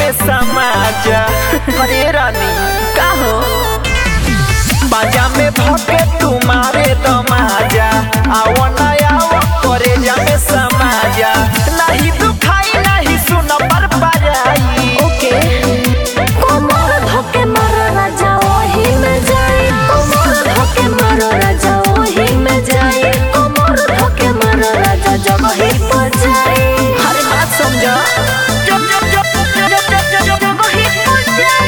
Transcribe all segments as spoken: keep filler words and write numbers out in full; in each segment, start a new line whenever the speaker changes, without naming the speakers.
में समाज हरे रानी
का हो
बाजा में धोके तुम्हारे दमाजा आओ नया करे जा में समाजा नहीं दुखाई नहीं सुन पर पाई
ओके कोमर धोके मारो राजा वही में जाए कोमर धोके मारो राजा वही में जाए कोमर धोके मारो राजा जब ही पर जाए
हर बात समझा
जब जब जब जब जब जब जब जब ही पर जाए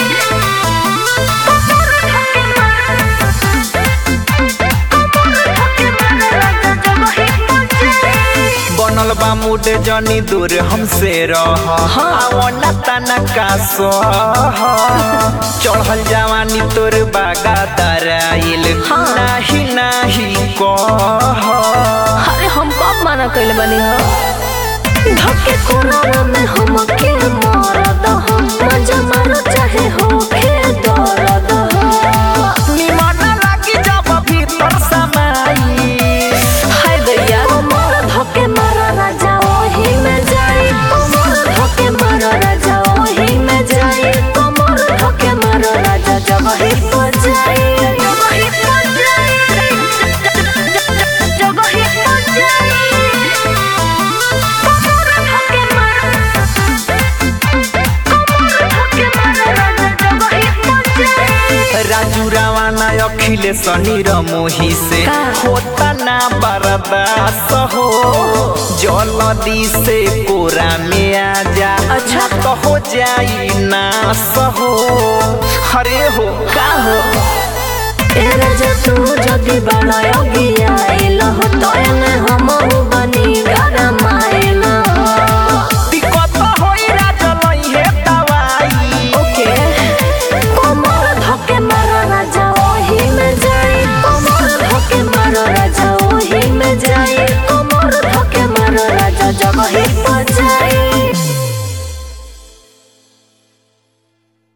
कोमर धोके मारो कोमर धोके मारो राजा जब ही पर जाए
बनल बा मूड जनी दूर हमसे रह आओ न तना का सह चढ़ल जवानी तोर बागा दराइल नाही नाही कह
अरे हम कब माना कइले बनी हो धक्के कोना में हम के मरद हम मजा मारो चाहे हो के दर्द हो
निमन लागी जब भीतर समाई
हाय दैया कोमर धक्के मारो राजा वही में जाए कोमर धक्के मारो राजा वही में जाए कोमर धक्के मारो राजा जब ही पर जाए जब ही पर जाए जब ही पर जाए कोमर धक्के मारो कोमर धक्के मारो राजा जब ही पर जाए
राजू रावाना अखिलेश नीर मोही से
का?
होता ना बर्दाश्त हो जल्दी से कोरा में आ जा
अच्छा।
तो हो जाई नाश हो हरे हो
का हो ए राजा तू जदी बनायोगी आइल हो तो